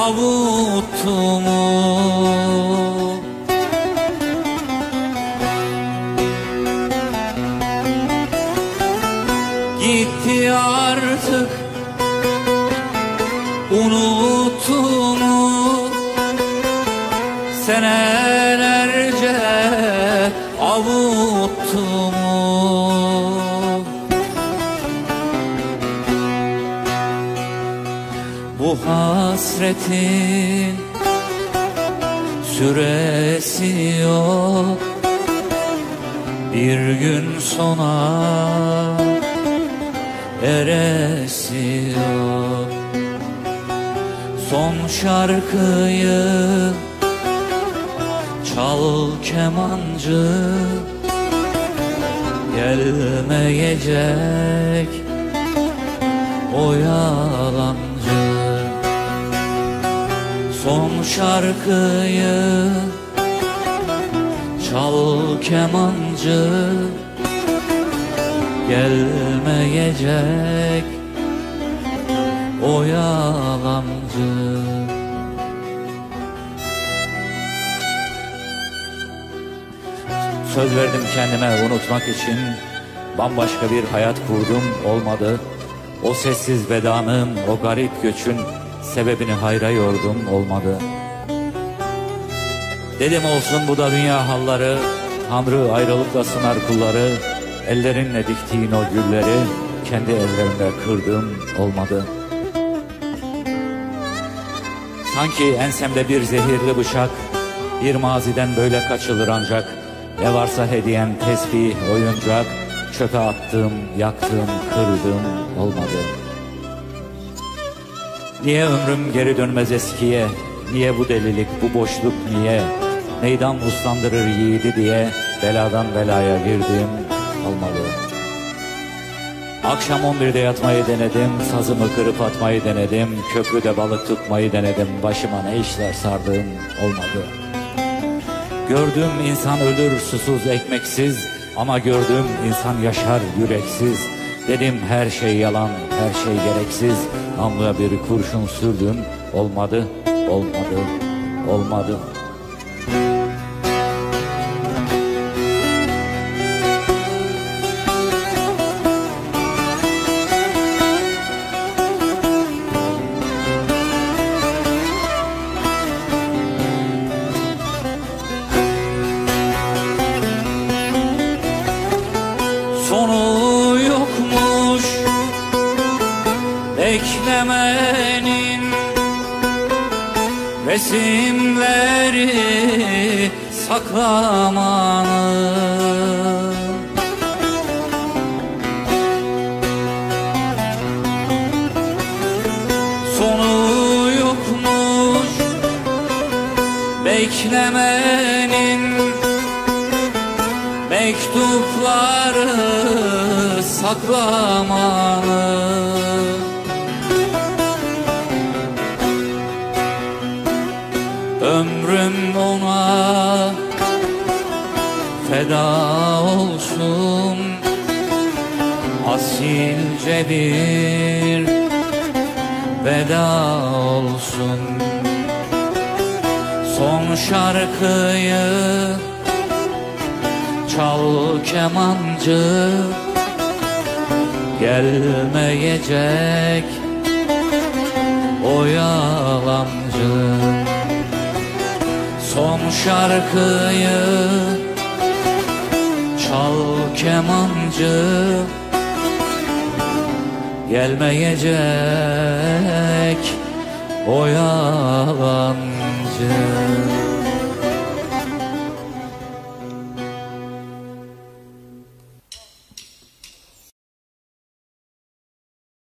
avuttu mu? Gitti artık, unuttu mu? Senelerce avuttu mu? Bu hasretin süresi yok, bir gün sona eresi yok. Son şarkıyı çal kemancı, gelmeyecek o yalancı. Son şarkıyı çal kemancı, gelmeyecek o yalancı. Söz verdim kendime unutmak için, bambaşka bir hayat kurdum, olmadı. O sessiz vedanın, o garip göçün sebebini hayra yordum, olmadı. Dedim olsun bu da dünya halları, Tanrı ayrılıkla sınar kulları. Ellerinle diktiğin o gülleri kendi ellerimle kırdım, olmadı. Sanki ensemde bir zehirli bıçak, bir maziden böyle kaçılır ancak. Ne varsa hediyen tesbih, oyuncak, çöpe attım, yaktım, kırdım, olmadı. Niye ömrüm geri dönmez eskiye? Niye bu delilik, bu boşluk niye? Meydan uslandırır yiğidi diye beladan belaya girdim, olmadı. Akşam 11'de yatmayı denedim, sazımı kırıp atmayı denedim, köprüde balık tutmayı denedim, başıma ne işler sardım, olmadı. Gördüm insan ölür susuz ekmeksiz, ama gördüm insan yaşar yüreksiz. Dedim her şey yalan, her şey gereksiz, namluya bir kurşun sürdüm, olmadı, olmadı, olmadı. Sonu yokmuş beklemenin, resimleri saklamanın. Sonu yokmuş beklemenin, mektupları saklamanın. Ömrüm ona feda olsun, asilce bir veda olsun. Son şarkıyı çal kemancı, gelmeyecek o yalancı. Son şarkıyı çal kemancı, gelmeyecek o yalancı.